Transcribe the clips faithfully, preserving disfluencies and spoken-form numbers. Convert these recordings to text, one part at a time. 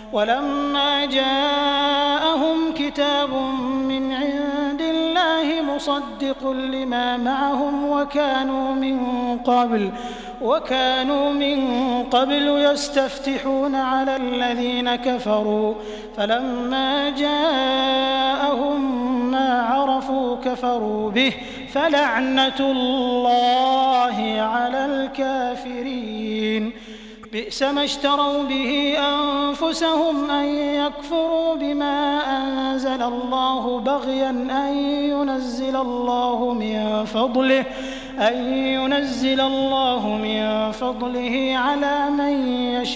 ولما جاءهم كتاب من عند الله مصدق لما معهم وكانوا من قبل وكانوا من قبل يستفتحون على الذين كفروا فلما جاءهم ما عرفوا كفروا به فلعنة الله على الكافرين. بئس ما اشتروا به أنفسهم أن يكفروا بما أنزل الله بغيا أن ينزل الله من فضله أن ينزل الله من فضله على من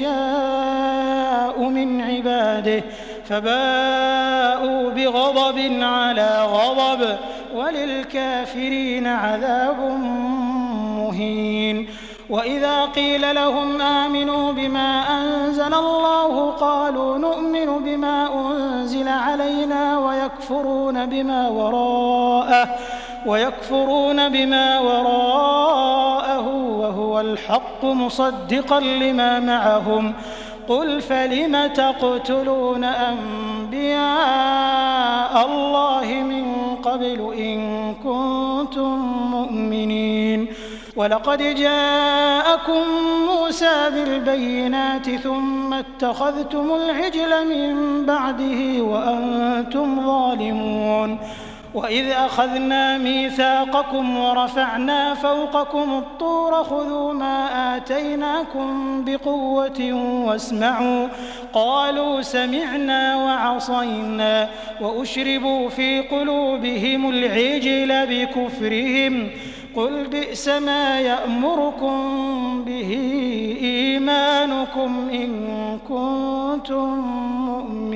يشاء من عباده فباءوا بغضب على غضب وللكافرين عذاب مهين. وإذا قيل لهم آمنوا بما أنزل الله قالوا نؤمن بما أنزل علينا ويكفرون بما وراءه ويكفرون بما وراءه وهو الحق مصدقا لما معهم قل فلم تقتلون أنبياء الله من قبل إن كنتم مؤمنين. ولقد جاءكم موسى بالبينات ثم اتخذتم العجل من بعده وأنتم ظالمون. وإذ أخذنا ميثاقكم ورفعنا فوقكم الطور خذوا ما آتيناكم بقوة واسمعوا قالوا سمعنا وعصينا وأشربوا في قلوبهم العجل بكفرهم قل بئس ما يأمركم به إيمانكم إن كنتم مؤمنين.